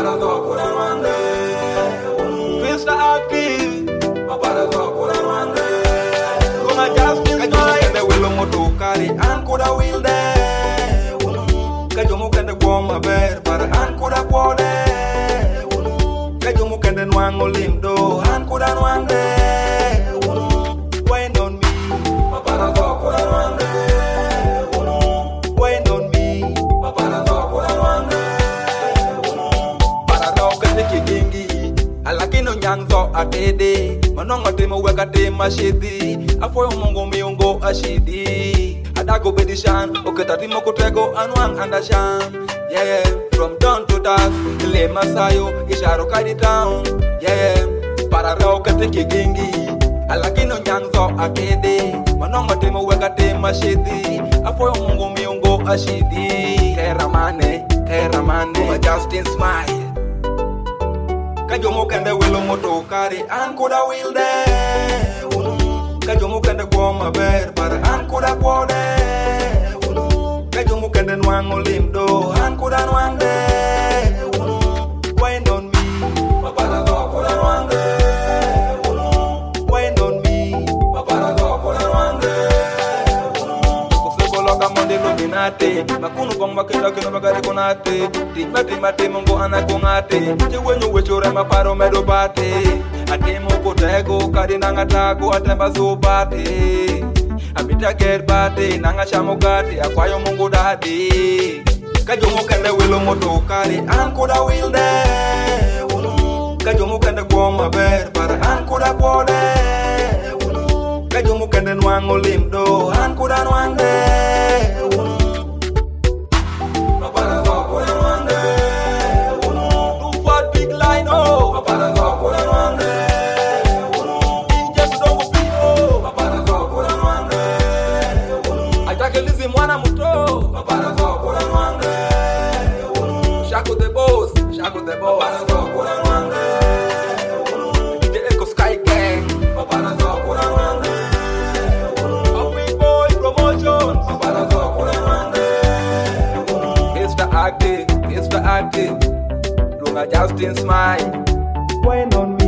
Papara do kura wande. Mr. Active. Papara do kura wande. Lunga Justin Smile. Kende wilo moto kari an kuda wilde. Kajomu kende goma ber para an kuda kwode. Kajomu kende nwango limdo an kuda nwande. Wine on me. Papara do kura wande. Wine on me. Papara do kura wande. Para do kende kigingi. Alakino nyanzo atede. Manonga temo weka tema shidi. Afoyo mungu miungo ashidi. Adago bedishan. Oketa timo kutego anwang andashan. Yeah, from dawn to dusk. Ile masayo isharo kadi town. Yeah, para rao kete kigingi. Alakino nyanzo atede. Manonga temo weka tema shidi. Afoyo mungu miungo ashidi. Keramane, Lunga Justin Smile. Kajomu kende wilo moto kari an kuda wilde. Kajomu kende goma ber para an kuda kwode. Kajomu kende nwango limdo an kuda nwande. Wine on me. Papara do kuda nwande. Wine on me. Papara do kuda nwande. Kufego loka monde luminate. Makunu kong makita kino magari konate. Tima mungo anakongate. Chiwenyo wechore maparo medo bate. Atemo kotego kadi nanga tago atemba zubate. Abita ger bate nanga chamogate akwayo mungu dadi. Kajomu kende wilo moto kari an kuda wilde. Kajomu kende goma ber para an kuda kwode. Kajomu kende nwango limdo an kuda nwande. Papara do kura nwande. Do fat big line oh. Papara do kura nwande. Inje kudongo pio. Papara do kura nwande. Atake lizi mwana muto. Papara do kura nwande. Shako the boss. Papara do kura nwande. The Echo Sky Gang. Papara do kura nwande. Happy Boy Promotions. Papara do kura nwande. Mr. Active. Lunga Justin Smile. Wine on me.